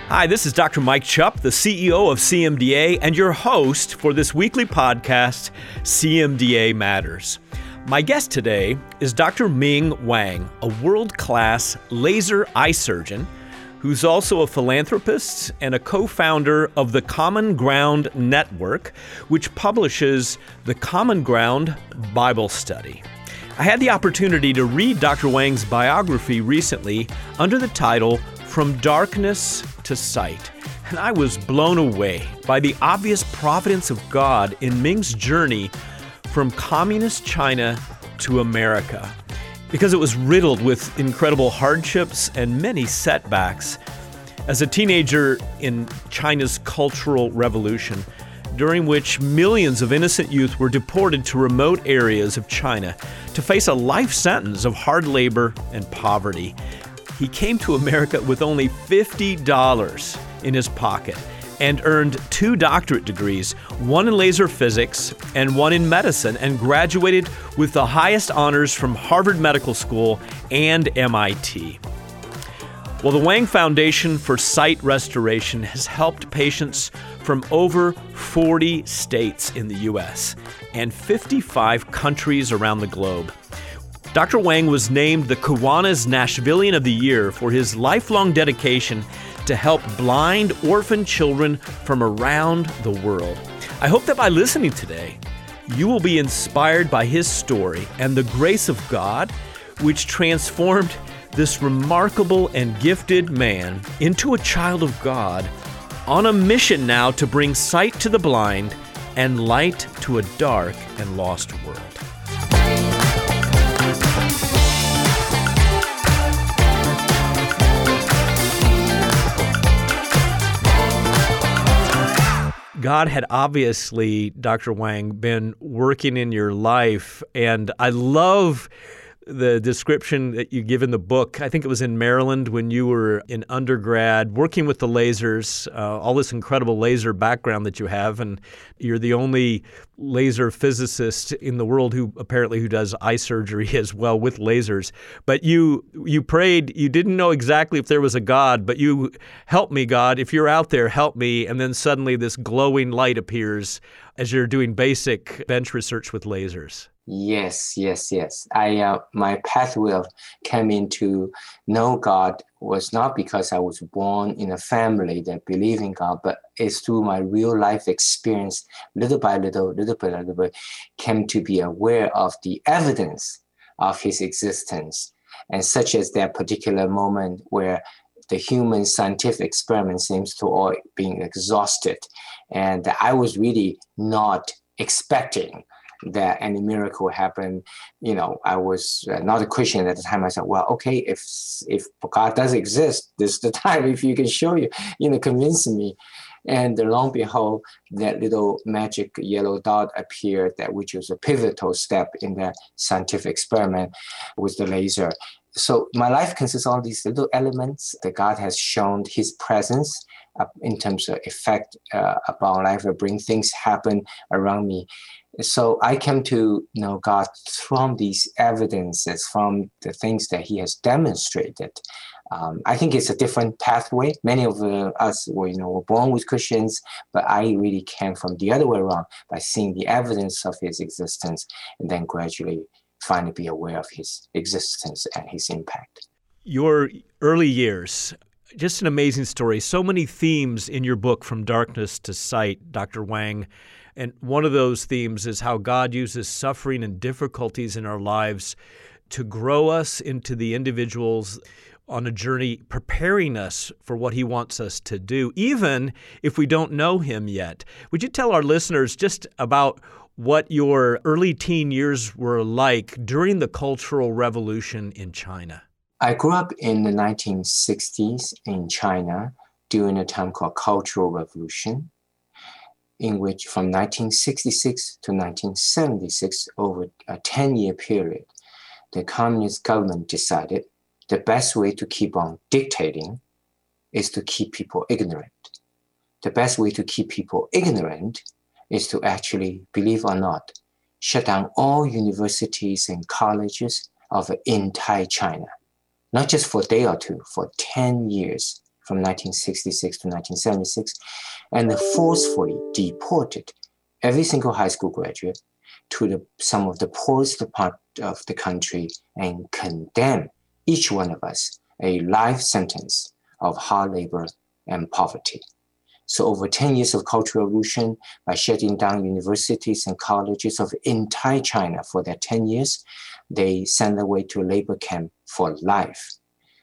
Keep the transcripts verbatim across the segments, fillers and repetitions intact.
Hi, this is Doctor Mike Chupp, the C E O of C M D A and your host for this weekly podcast, C M D A Matters. My guest today is Doctor Ming Wang, a world-class laser eye surgeon who's also a philanthropist and a co-founder of the Common Ground Network, which publishes the Common Ground Bible Study. I had the opportunity to read Doctor Wang's biography recently under the title From Darkness to Sight, and I was blown away by the obvious providence of God in Ming's journey from communist China to America, because it was riddled with incredible hardships and many setbacks. As a teenager in China's Cultural Revolution, during which millions of innocent youth were deported to remote areas of China to face a life sentence of hard labor and poverty, he came to America with only fifty dollars in his pocket and earned two doctorate degrees, one in laser physics and one in medicine, and graduated with the highest honors from Harvard Medical School and M I T. Well, the Wang Foundation for Sight Restoration has helped patients from over forty states in the U S and fifty-five countries around the globe. Doctor Wang was named the Kiwanis Nashvilleian of the Year for his lifelong dedication to help blind orphan children from around the world. I hope that by listening today, you will be inspired by his story and the grace of God, which transformed this remarkable and gifted man into a child of God on a mission now to bring sight to the blind and light to a dark and lost world. God had obviously, Doctor Wang, been working in your life, and I love the description that you give in the book. I think it was in Maryland when you were in undergrad, working with the lasers, uh, all this incredible laser background that you have, and you're the only laser physicist in the world who apparently who does eye surgery as well with lasers. But you you prayed, you didn't know exactly if there was a God, but you, help me, God, if you're out there, help me. And then suddenly this glowing light appears as you're doing basic bench research with lasers. Yes, yes, yes. I uh, my pathway of coming to know God was not because I was born in a family that believed in God, but it's through my real life experience, little by little, little by little bit, came to be aware of the evidence of His existence, and such as that particular moment where the human scientific experiment seems to all being exhausted, and I was really not expecting that any miracle happened. You know, I was uh, not a Christian at the time. I said, well, okay, if if God does exist, this is the time if you can show you, you know, convince me. And lo and behold, that little magic yellow dot appeared, that which was a pivotal step in the scientific experiment with the laser. So my life consists of all these little elements that God has shown His presence uh, in terms of effect uh, upon life, or bring things happen around me. So I came to know God from these evidences, from the things that He has demonstrated. Um, I think it's a different pathway. Many of uh, us were, you know, were born with Christians, but I really came from the other way around, by seeing the evidence of His existence and then gradually finally be aware of His existence and His impact. Your early years, just an amazing story. So many themes in your book, From Darkness to Sight, Doctor Wang. And one of those themes is how God uses suffering and difficulties in our lives to grow us into the individuals on a journey, preparing us for what He wants us to do, even if we don't know Him yet. Would you tell our listeners just about what your early teen years were like during the Cultural Revolution in China? I grew up in the nineteen sixties in China during a time called Cultural Revolution, in which from nineteen sixty-six to nineteen seventy-six, over a ten-year period, the communist government decided the best way to keep on dictating is to keep people ignorant. The best way to keep people ignorant is to actually, believe or not, shut down all universities and colleges of entire China, not just for a day or two, for ten years, from nineteen sixty-six to nineteen seventy-six, and forcefully deported every single high school graduate to the, some of the poorest part of the country and condemned each one of us a life sentence of hard labor and poverty. So over ten years of Cultural Revolution, by shutting down universities and colleges of entire China for their ten years, they sent away to labor camp for life,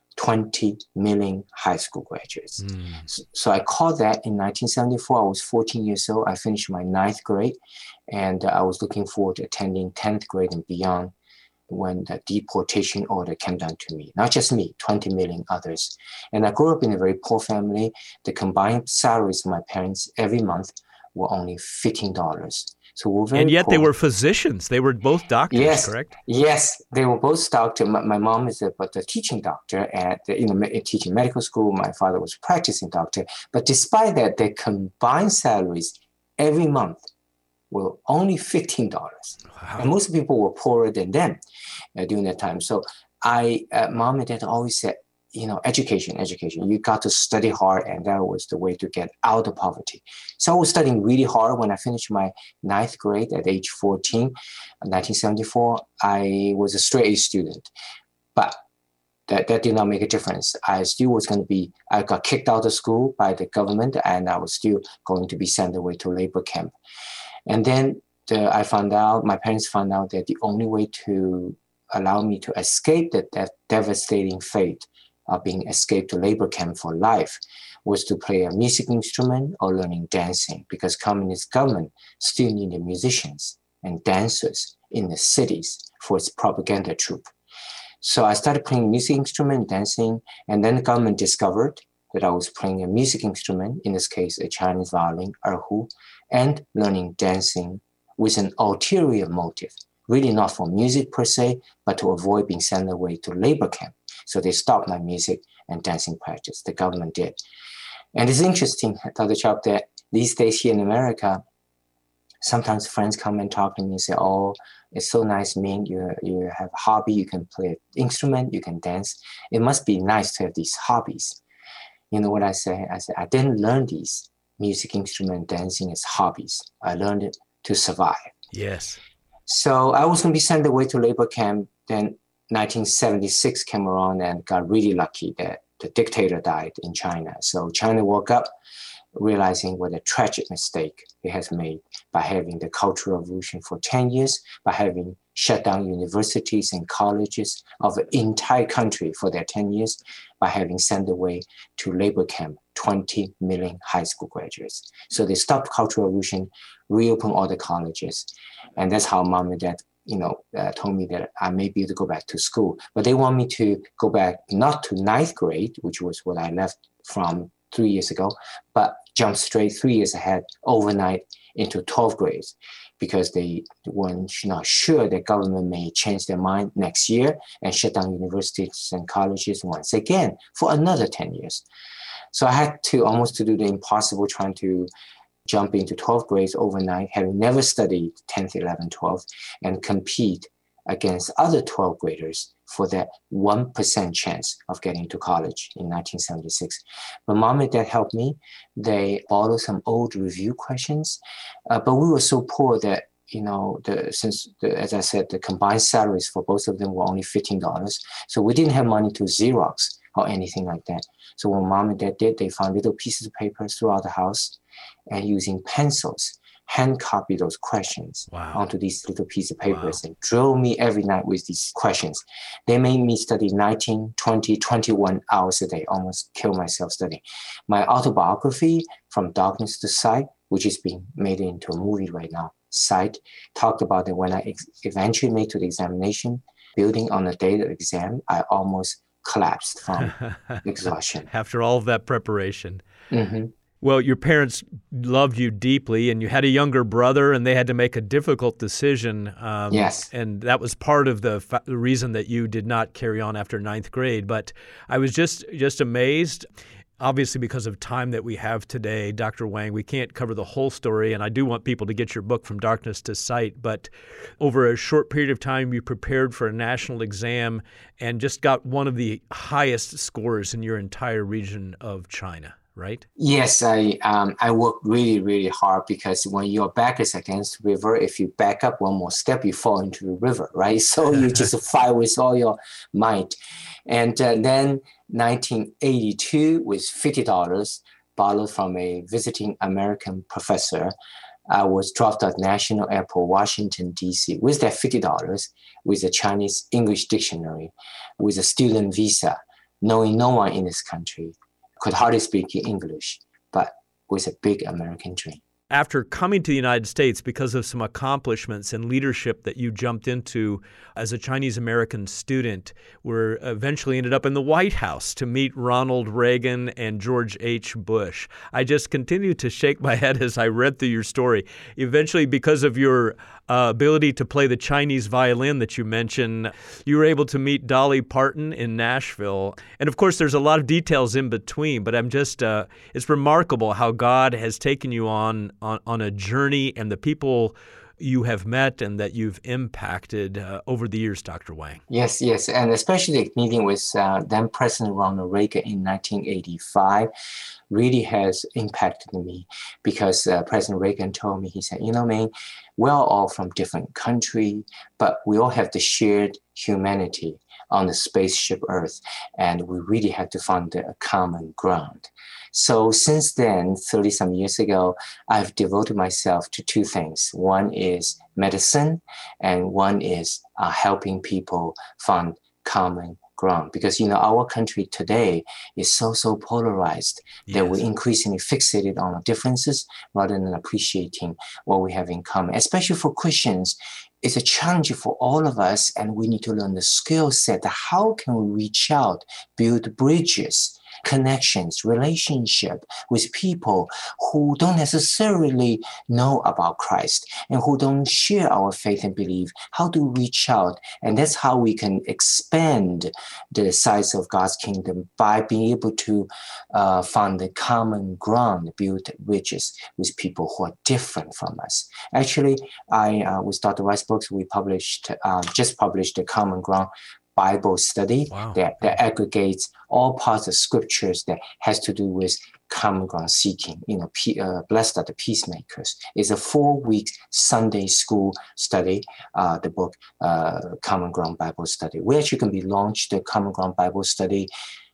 twenty million high school graduates. Mm. So, so I called that in nineteen seventy-four. I was fourteen years old. I finished my ninth grade, and uh, I was looking forward to attending tenth grade and beyond when the deportation order came down to me. Not just me, twenty million others. And I grew up in a very poor family. The combined salaries of my parents every month were only fifteen dollars. So we're very And yet poor. They were physicians. They were both doctors, yes, correct? Yes, they were both doctors. My, my mom is a, but a teaching doctor at the, you know, teaching medical school. My father was a practicing doctor. But despite that, their combined salaries every month were only fifteen dollars. Wow. And most people were poorer than them uh, during that time. So I, uh, mom and dad always said, you know, education, education. You got to study hard, and that was the way to get out of poverty. So I was studying really hard. When I finished my ninth grade at age fourteen, nineteen seventy-four, I was a straight A student. But that, that did not make a difference. I still was going to be, I got kicked out of school by the government, and I was still going to be sent away to labor camp. And then the, I found out, my parents found out that the only way to allow me to escape that, that devastating fate of being escaped to labor camp for life was to play a music instrument or learning dancing, because communist government still needed musicians and dancers in the cities for its propaganda troop. So I started playing music instrument, dancing, and then the government discovered that I was playing a music instrument, in this case, a Chinese violin, erhu, and learning dancing with an ulterior motive, really not for music per se, but to avoid being sent away to labor camp. So they stopped my music and dancing practice. The government did. And it's interesting, Doctor Chop, that these days here in America, sometimes friends come and talk to me and say, oh, it's so nice, Ming, you, you have a hobby, you can play an instrument, you can dance. It must be nice to have these hobbies. You know what I say? I say, I didn't learn these music instrument dancing as hobbies. I learned it to survive. Yes. So I was going to be sent away to labor camp. Then nineteen seventy-six came around and got really lucky that the dictator died in China. So China woke up realizing what a tragic mistake it has made by having the Cultural Revolution for ten years, by having shut down universities and colleges of the entire country for their ten years, by having sent away to labor camp twenty million high school graduates. So they stopped Cultural Revolution, reopened all the colleges. And that's how mom and dad, you know, uh, told me that I may be able to go back to school. But they want me to go back not to ninth grade, which was what I left from three years ago, but jump straight three years ahead overnight into twelfth grade, because they were not sure the government may change their mind next year and shut down universities and colleges once again for another ten years. So I had to almost to do the impossible, trying to jump into twelfth grade overnight, having never studied tenth, eleventh, twelfth, and compete against other twelfth graders for that one percent chance of getting to college in nineteen seventy-six. But mom and dad helped me. They borrowed some old review questions, uh, but we were so poor that, you know, the, since, the, as I said, the combined salaries for both of them were only fifteen dollars. So we didn't have money to Xerox or anything like that. So what mom and dad did, they found little pieces of paper throughout the house, and using pencils, hand copy those questions wow. onto these little pieces of papers wow. and drill me every night with these questions. They made me study nineteen, twenty, twenty-one hours a day, almost kill myself studying. My autobiography, From Darkness to Sight, which is being made into a movie right now, Sight, talked about that when I ex- eventually made to the examination, building on the day of the exam, I almost collapsed from exhaustion. After all of that preparation. Mm-hmm. Well, your parents loved you deeply, and you had a younger brother, and they had to make a difficult decision. Um, yes. And that was part of the, fa- the reason that you did not carry on after ninth grade. But I was just just amazed. Obviously, because of time that we have today, Doctor Wang, we can't cover the whole story, and I do want people to get your book, From Darkness to Sight, but over a short period of time, you prepared for a national exam and just got one of the highest scores in your entire region of China, right? Yes, I um, I worked really, really hard because when your back is against the river, if you back up one more step, you fall into the river, right? So you just fight with all your might. And uh, then nineteen eighty-two with fifty dollars borrowed from a visiting American professor. I was dropped at National Airport, Washington, D C with that fifty dollars, with a Chinese English dictionary, with a student visa, knowing no one in this country, could hardly speak English, but with a big American dream. After coming to the United States because of some accomplishments and leadership that you jumped into as a Chinese-American student, were eventually ended up in the White House to meet Ronald Reagan and George H. Bush. I just continued to shake my head as I read through your story. Eventually, because of your uh, ability to play the Chinese violin that you mentioned, you were able to meet Dolly Parton in Nashville. And of course, there's a lot of details in between, but I'm just, uh, it's remarkable how God has taken you on On, on a journey and the people you have met and that you've impacted uh, over the years, Doctor Wang. Yes, yes, and especially meeting with uh, then President Ronald Reagan in nineteen eighty-five really has impacted me because uh, President Reagan told me, he said, you know, man, we're all from different countries, but we all have the shared humanity on the spaceship Earth, and we really have to find a common ground. So since then, thirty-some years ago, I've devoted myself to two things. One is medicine, and one is uh, helping people find common ground. Because, you know, our country today is so, so polarized yes. that we're increasingly fixated on our differences rather than appreciating what we have in common. Especially for Christians, it's a challenge for all of us, and we need to learn the skill set. How can we reach out, build bridges, connections, relationship with people who don't necessarily know about Christ and who don't share our faith and belief? How to reach out? And that's how we can expand the size of God's kingdom, by being able to uh, find the common ground, build bridges with people who are different from us. Actually, I uh, with Doctor Rice Books, we published uh, just published the Common Ground Bible study wow. that, that aggregates all parts of scriptures that has to do with common ground seeking. You know, P, uh, Blessed are the Peacemakers. It's a four-week Sunday school study, uh, the book uh, Common Ground Bible Study. We actually can be launched the Common Ground Bible Study,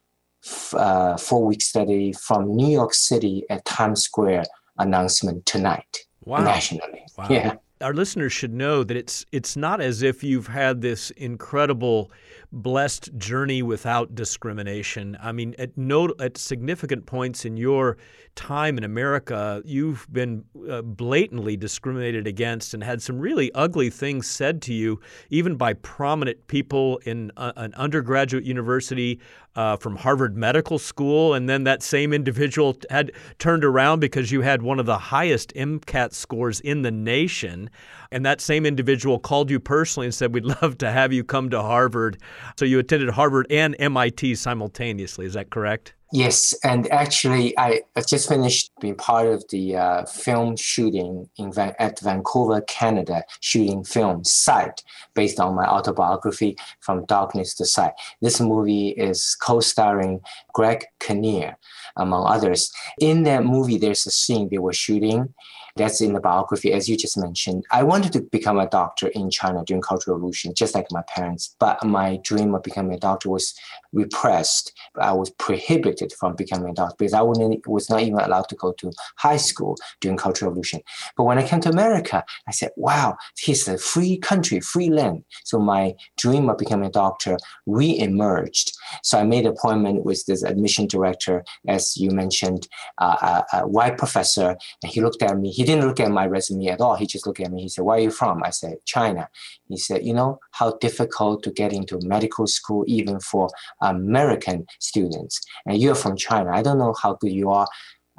uh, four-week study from New York City at Times Square announcement tonight wow. nationally. Wow. Yeah. Our listeners should know that it's it's not as if you've had this incredible, blessed journey without discrimination. I mean, at no at significant points in your time in America, you've been uh, blatantly discriminated against and had some really ugly things said to you, even by prominent people in uh, an undergraduate university uh, from Harvard Medical School. And then that same individual had turned around because you had one of the highest MCAT scores in the nation. And that same individual called you personally and said, we'd love to have you come to Harvard. So you attended Harvard and M I T simultaneously. Is that correct? Yes, and actually, I just finished being part of the uh, film shooting in Van- at Vancouver, Canada, shooting film Sight, based on my autobiography, From Darkness to Sight. This movie is co-starring Greg Kinnear, among others. In that movie, there's a scene they were shooting. That's in the biography, as you just mentioned. I wanted to become a doctor in China during Cultural Revolution, just like my parents. But my dream of becoming a doctor was repressed. I was prohibited from becoming a doctor because I was not even allowed to go to high school during Cultural Revolution. But when I came to America, I said, wow, here's a free country, free land. So my dream of becoming a doctor re-emerged. So I made an appointment with this admission director, as you mentioned, uh, a, a white professor, and he looked at me. He didn't look at my resume at all. He just looked at me. He said, where are you from? I said, China. He said, you know how difficult to get into medical school, even for American students. And you're from China. I don't know how good you are.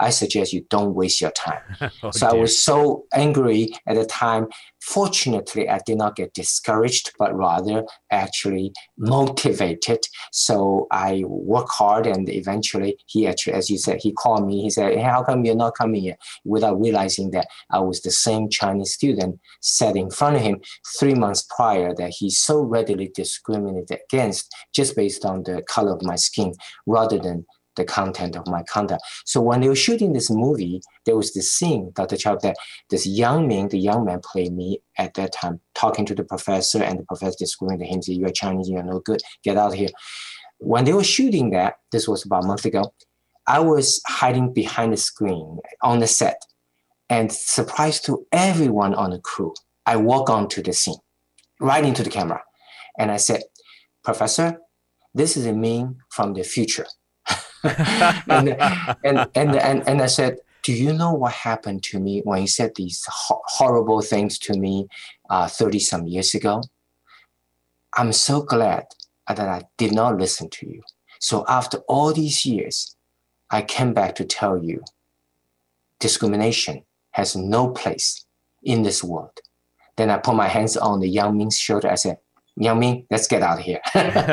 I suggest you don't waste your time. Oh, so dear. I was so angry at the time. Fortunately, I did not get discouraged, but rather actually motivated. So I worked hard, and eventually he actually, as you said, he called me. He said, hey, how come you're not coming here? Without realizing that I was the same Chinese student sat in front of him three months prior that he so readily discriminated against just based on the color of my skin rather than the content of my content. So when they were shooting this movie, there was this scene, Doctor Chap, that this young man, the young man played me at that time, talking to the professor, and the professor discriminated him, saying, you're Chinese, you're no good, get out of here. When they were shooting that, this was about a month ago, I was hiding behind the screen on the set, and surprise to everyone on the crew, I walk onto the scene, right into the camera, and I said, Professor, this is a meme from the future. and, and, and, and, and I said, do you know what happened to me when you said these ho- horrible things to me uh, thirty some years ago? I'm so glad that I did not listen to you. So after all these years, I came back to tell you discrimination has no place in this world. Then I put my hands on the young Ming's shoulder. I said, Young Ming, let's get out of here.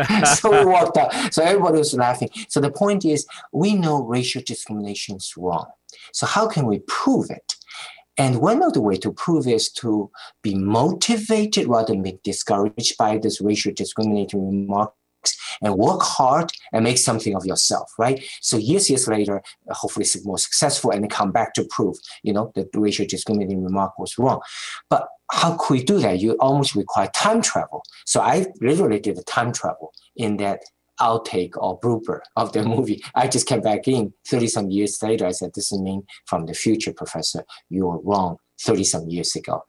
So we walked out. So everybody was laughing. So the point is, we know racial discrimination is wrong. So how can we prove it? And one of the ways to prove is to be motivated rather than be discouraged by this racial discriminating remarks, and work hard and make something of yourself, right? So years, years later, hopefully it's more successful, and then come back to prove, you know, that the racial discriminating remark was wrong. But how could we do that? You almost require time travel. So I literally did a time travel in that outtake or blooper of the movie. I just came back in thirty some years later. I said, this is me from the future, Professor. You were wrong thirty some years ago.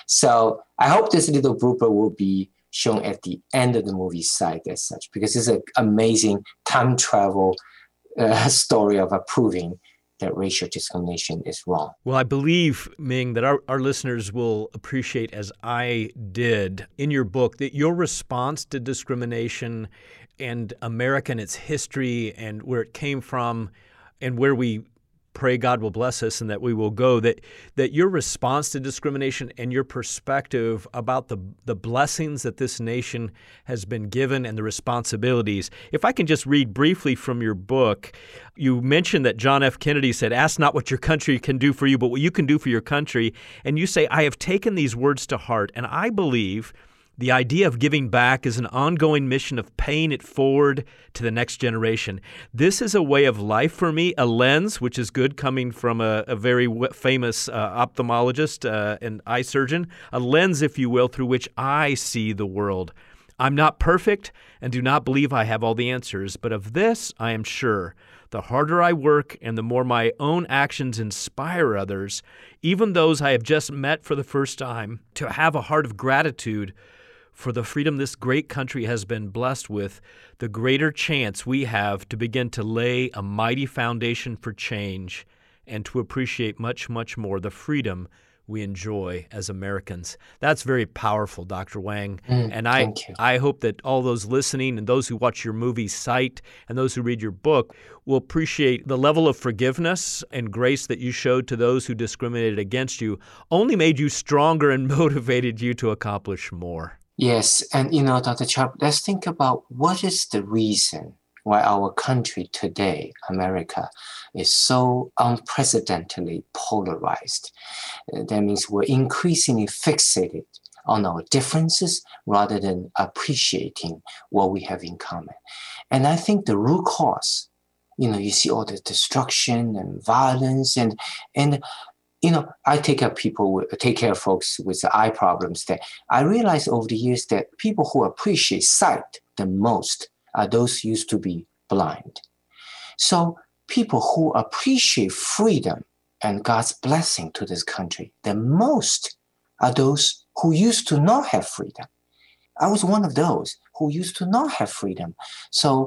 So I hope this little blooper will be shown at the end of the movie site as such, because it's an amazing time travel uh, story of proving that racial discrimination is wrong. Well, I believe, Ming, that our, our listeners will appreciate, as I did in your book, that your response to discrimination and America and its history and where it came from and where we pray God will bless us and that we will go, that that your response to discrimination and your perspective about the, the blessings that this nation has been given and the responsibilities. If I can just read briefly from your book, you mentioned that John F. Kennedy said, ask not what your country can do for you, but what you can do for your country. And you say, I have taken these words to heart, and I believe the idea of giving back is an ongoing mission of paying it forward to the next generation. This is a way of life for me, a lens, which is good coming from a, a very w- famous uh, ophthalmologist uh, and eye surgeon, a lens, if you will, through which I see the world. I'm not perfect and do not believe I have all the answers, but of this I am sure. The harder I work and the more my own actions inspire others, even those I have just met for the first time, to have a heart of gratitude for the freedom this great country has been blessed with, the greater chance we have to begin to lay a mighty foundation for change and to appreciate much, much more the freedom we enjoy as Americans. That's very powerful, Doctor Wang. Mm, and I, I hope that all those listening and those who watch your movie site and those who read your book will appreciate the level of forgiveness and grace that you showed to those who discriminated against you, only made you stronger and motivated you to accomplish more. Yes, and you know, Doctor Chap, let's think about what is the reason why our country today, America, is so unprecedentedly polarized. That means we're increasingly fixated on our differences rather than appreciating what we have in common. And I think the root cause, you know, you see all the destruction and violence and and You know, I take care of people, with, take care of folks with eye problems. That I realized over the years that people who appreciate sight the most are those who used to be blind. So people who appreciate freedom and God's blessing to this country the most are those who used to not have freedom. I was one of those who used to not have freedom. So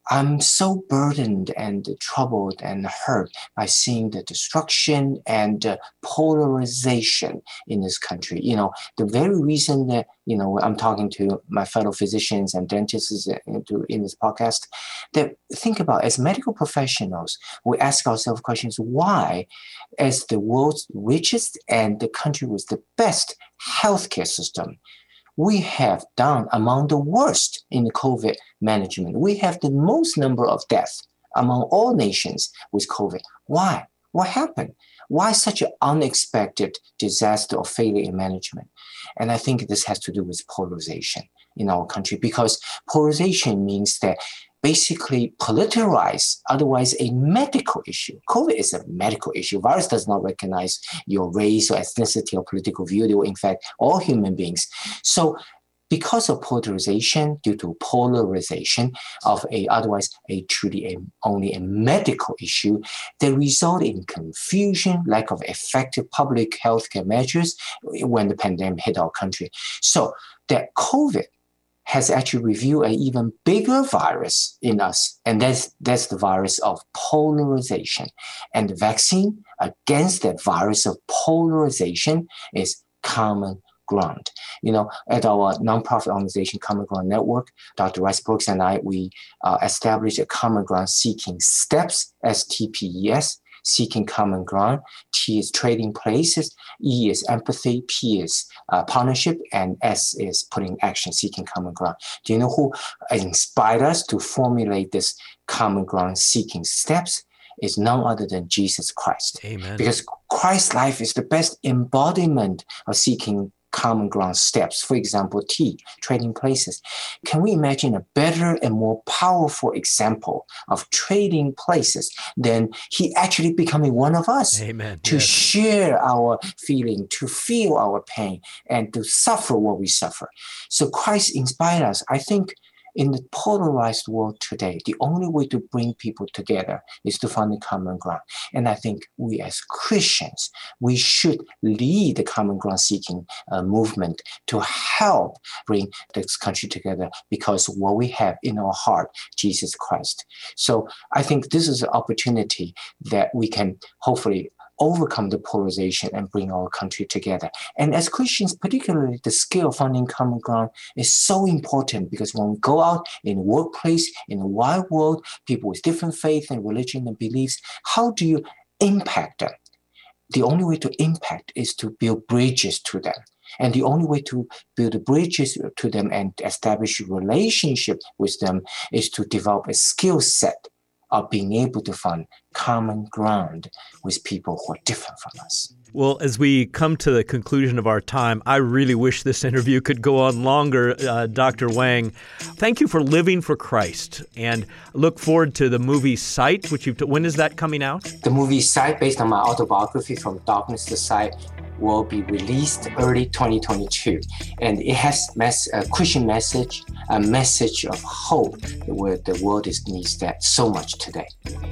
I'm so burdened and troubled and hurt by seeing the destruction and uh, polarization in this country. You know, the very reason that, you know, I'm talking to my fellow physicians and dentists into in this podcast, that think about, as medical professionals, we ask ourselves questions, why, as the world's richest and the country with the best healthcare system, we have done among the worst in the COVID management. We have the most number of deaths among all nations with COVID. Why? What happened? Why such an unexpected disaster or failure in management? And I think this has to do with polarization in our country, because polarization means that basically politicize, otherwise a medical issue. COVID is a medical issue. Virus does not recognize your race or ethnicity or political view. They will infect all human beings. So because of polarization, due to polarization of a otherwise a truly a, only a medical issue, they result in confusion, lack of effective public healthcare measures when the pandemic hit our country. So that COVID has actually revealed an even bigger virus in us, and that's that's the virus of polarization. And the vaccine against that virus of polarization is common ground. You know, at our nonprofit organization, Common Ground Network, Doctor Rice Brooks and I, we uh, established a Common Ground Seeking Steps, S T P E S, seeking common ground. T is trading places, E is empathy, P is uh, partnership, and S is putting action, seeking common ground. Do you know who inspired us to formulate this common ground seeking steps? Is none other than Jesus Christ. Amen. Because Christ's life is the best embodiment of seeking common ground steps. For example, T, trading places. Can we imagine a better and more powerful example of trading places than he actually becoming one of us? Amen. To Yes. share our feeling, to feel our pain, and to suffer what we suffer. So Christ inspired us. I think in the polarized world today, the only way to bring people together is to find a common ground. And I think we as Christians, we should lead the common ground seeking uh, movement to help bring this country together, because what we have in our heart, Jesus Christ. So I think this is an opportunity that we can hopefully overcome the polarization and bring our country together. And as Christians, particularly the skill of finding common ground is so important, because when we go out in the workplace, in the wide world, people with different faith and religion and beliefs, how do you impact them? The only way to impact is to build bridges to them. And the only way to build bridges to them and establish a relationship with them is to develop a skill set of being able to find common ground with people who are different from us. Well, as we come to the conclusion of our time, I really wish this interview could go on longer, uh, Doctor Wang. Thank you for living for Christ, and I look forward to the movie Sight, which you've. T- when is that coming out? The movie Sight, based on my autobiography, From Darkness to Sight, will be released early twenty twenty-two, and it has mass, a Christian message, a message of hope, where the world is, needs that so much today.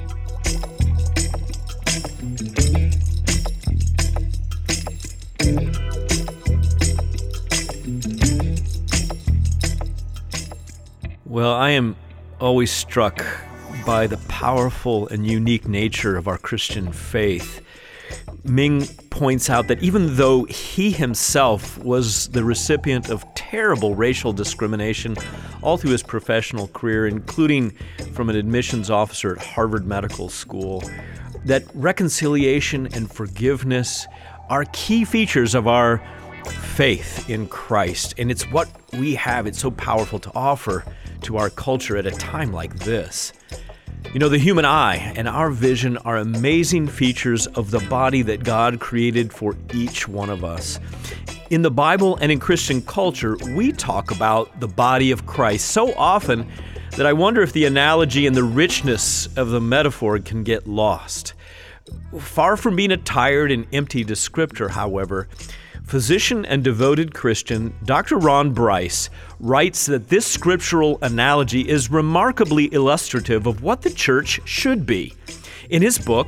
Well, I am always struck by the powerful and unique nature of our Christian faith. Ming points out that even though he himself was the recipient of terrible racial discrimination all through his professional career, including from an admissions officer at Harvard Medical School, that reconciliation and forgiveness are key features of our faith in Christ. And it's what we have. It's so powerful to offer to our culture at a time like this. You know, the human eye and our vision are amazing features of the body that God created for each one of us. In the Bible and in Christian culture, we talk about the body of Christ so often that I wonder if the analogy and the richness of the metaphor can get lost. Far from being a tired and empty descriptor, however, physician and devoted Christian Doctor Ron Bryce writes that this scriptural analogy is remarkably illustrative of what the church should be. In his book,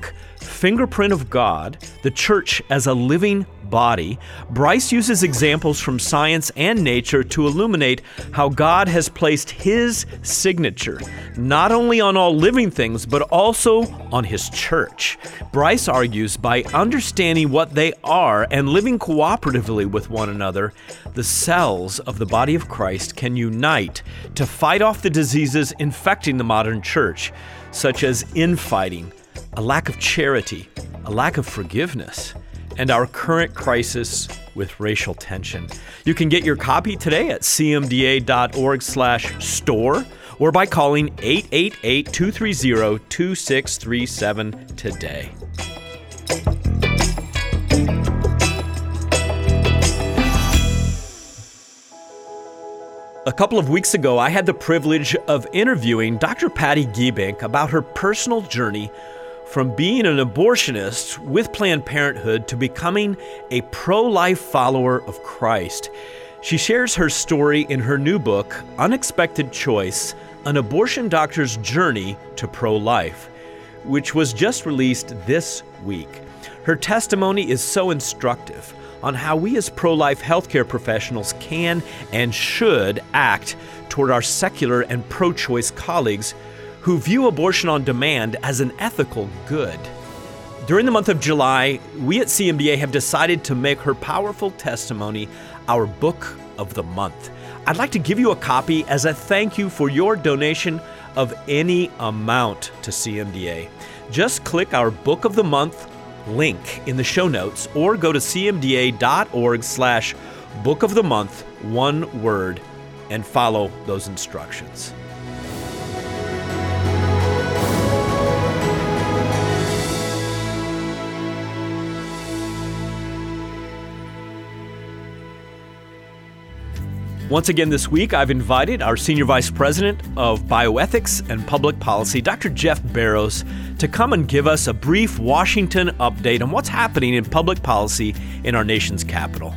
Fingerprint of God, the church as a living body, Bryce uses examples from science and nature to illuminate how God has placed His signature, not only on all living things, but also on His church. Bryce argues by understanding what they are and living cooperatively with one another, the cells of the body of Christ can unite to fight off the diseases infecting the modern church, such as infighting, a lack of charity, a lack of forgiveness, and our current crisis with racial tension. You can get your copy today at c m d a dot org slash store or by calling eight eight eight, two three zero, two six three seven today. A couple of weeks ago, I had the privilege of interviewing Doctor Patty Giebink about her personal journey from being an abortionist with Planned Parenthood to becoming a pro-life follower of Christ. She shares her story in her new book, Unexpected Choice, An Abortion Doctor's Journey to Pro-Life, which was just released this week. Her testimony is so instructive on how we as pro-life healthcare professionals can and should act toward our secular and pro-choice colleagues who view abortion on demand as an ethical good. During the month of July, we at C M D A have decided to make her powerful testimony our book of the month. I'd like to give you a copy as a thank you for your donation of any amount to C M D A. Just click our book of the month link in the show notes or go to c m d a dot org slash book of the month, one word, and follow those instructions. Once again this week, I've invited our Senior Vice President of Bioethics and Public Policy, Doctor Jeff Barrows, to come and give us a brief Washington update on what's happening in public policy in our nation's capital.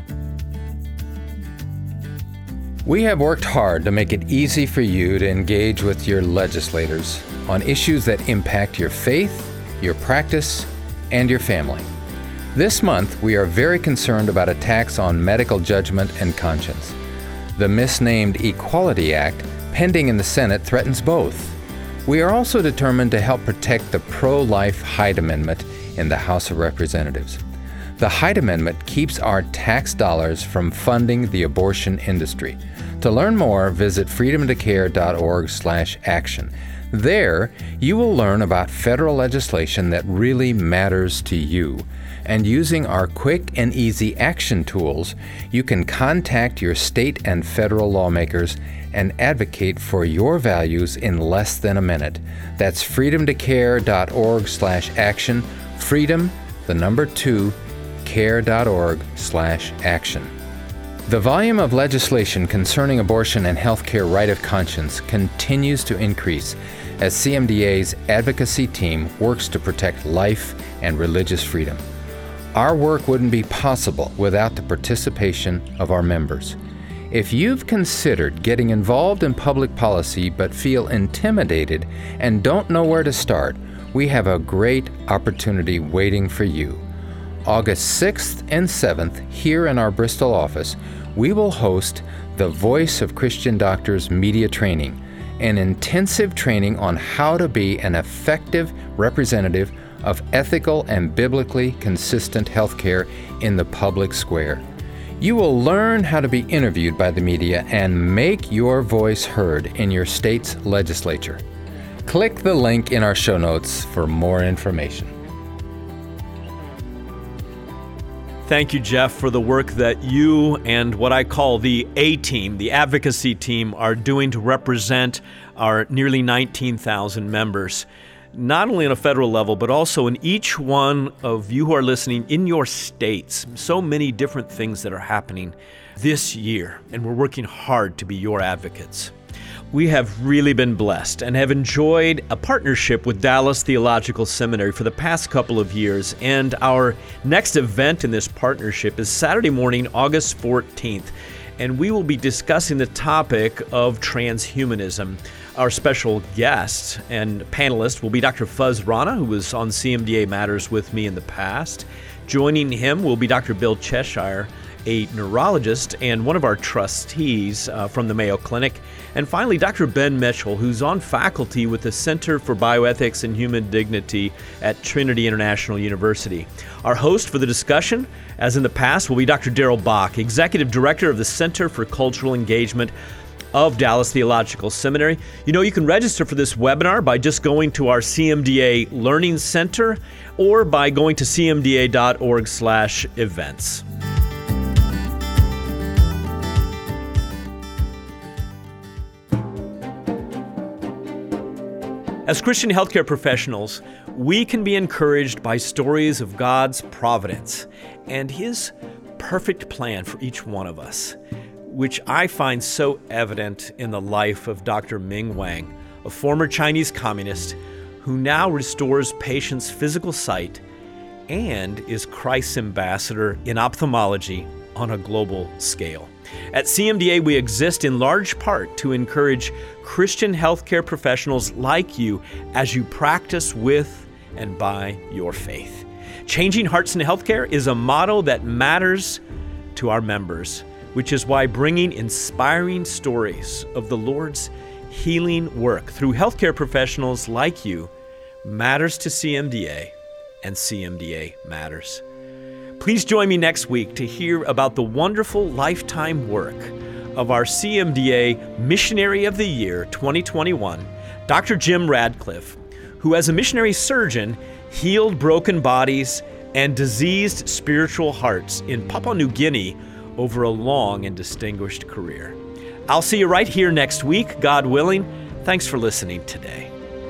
We have worked hard to make it easy for you to engage with your legislators on issues that impact your faith, your practice, and your family. This month, we are very concerned about attacks on medical judgment and conscience. The misnamed Equality Act, pending in the Senate, threatens both. We are also determined to help protect the pro-life Hyde Amendment in the House of Representatives. The Hyde Amendment keeps our tax dollars from funding the abortion industry. To learn more, visit freedom to care dot org slash action. There, you will learn about federal legislation that really matters to you. And using our quick and easy action tools, you can contact your state and federal lawmakers and advocate for your values in less than a minute. That's freedom to care dot org slash action, freedom, the number two, care dot org slash action. The volume of legislation concerning abortion and healthcare right of conscience continues to increase as C M D A's advocacy team works to protect life and religious freedom. Our work wouldn't be possible without the participation of our members. If you've considered getting involved in public policy but feel intimidated and don't know where to start, we have a great opportunity waiting for you. August sixth and seventh, here in our Bristol office, we will host the Voice of Christian Doctors Media Training, an intensive training on how to be an effective representative of ethical and biblically consistent healthcare in the public square. You will learn how to be interviewed by the media and make your voice heard in your state's legislature. Click the link in our show notes for more information. Thank you, Jeff, for the work that you and what I call the A-team, the advocacy team, are doing to represent our nearly nineteen thousand members, not only on a federal level, but also in each one of you who are listening in your states. So many different things that are happening this year, and we're working hard to be your advocates. We have really been blessed and have enjoyed a partnership with Dallas Theological Seminary for the past couple of years, and our next event in this partnership is Saturday morning, August fourteenth, and we will be discussing the topic of transhumanism, our special guest and panelist will be Doctor Fuz Rana, who was on C M D A Matters with me in the past. Joining him will be Doctor Bill Cheshire, a neurologist and one of our trustees uh, from the Mayo Clinic. And finally, Doctor Ben Mitchell, who's on faculty with the Center for Bioethics and Human Dignity at Trinity International University. Our host for the discussion, as in the past, will be Doctor Darrell Bock, Executive Director of the Center for Cultural Engagement of Dallas Theological Seminary. You know, you can register for this webinar by just going to our C M D A Learning Center or by going to c m d a dot org slash events. As Christian healthcare professionals, we can be encouraged by stories of God's providence and His perfect plan for each one of us, which I find so evident in the life of Doctor Ming Wang, a former Chinese communist who now restores patients' physical sight and is Christ's ambassador in ophthalmology on a global scale. At C M D A, we exist in large part to encourage Christian healthcare professionals like you as you practice with and by your faith. Changing hearts in healthcare is a motto that matters to our members, which is why bringing inspiring stories of the Lord's healing work through healthcare professionals like you matters to C M D A, and C M D A matters. Please join me next week to hear about the wonderful lifetime work of our C M D A Missionary of the Year twenty twenty-one, Doctor Jim Radcliffe, who as a missionary surgeon healed broken bodies and diseased spiritual hearts in Papua New Guinea over a long and distinguished career. I'll see you right here next week, God willing. Thanks for listening today.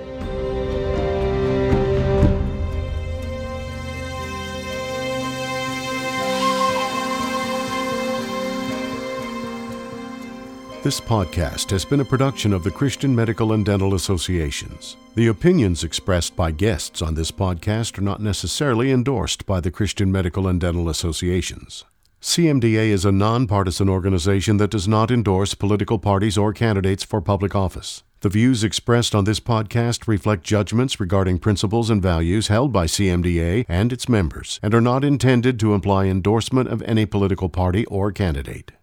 This podcast has been a production of the Christian Medical and Dental Associations. The opinions expressed by guests on this podcast are not necessarily endorsed by the Christian Medical and Dental Associations. C M D A is a nonpartisan organization that does not endorse political parties or candidates for public office. The views expressed on this podcast reflect judgments regarding principles and values held by C M D A and its members and are not intended to imply endorsement of any political party or candidate.